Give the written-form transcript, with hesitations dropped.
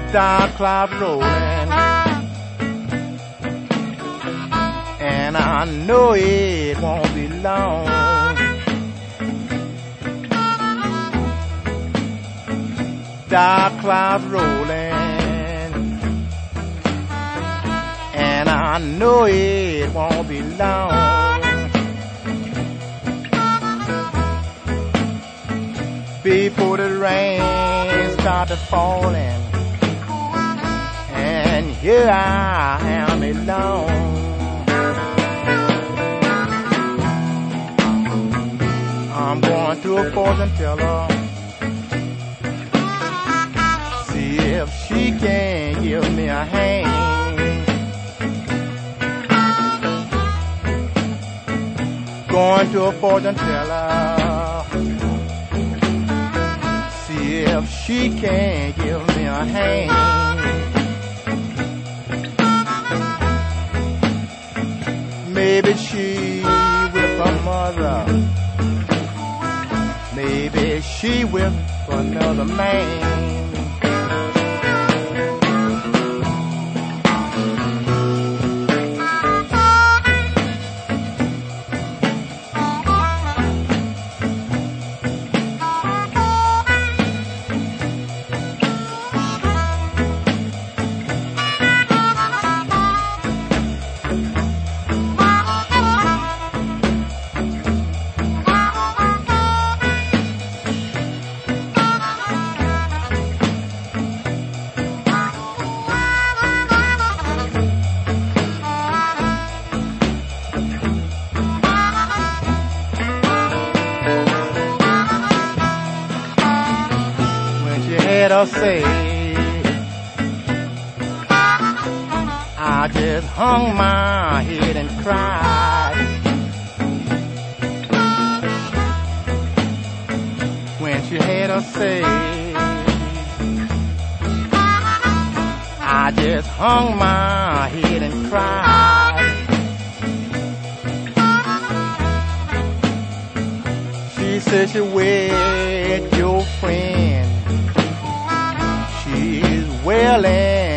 dark clouds rolling, and I know it won't be long. Dark clouds rolling, and I know it won't be long. Before the rain started falling, and here I am alone. I'm going to a fortune teller, see if she can give me a hand. Going to a fortune teller, see if she can give me a hand. Maybe she with her mother, maybe she with another man. I'll say I just hung my head and cried when she had her say. I just hung my head and cried. She said she with your friend, she's wailing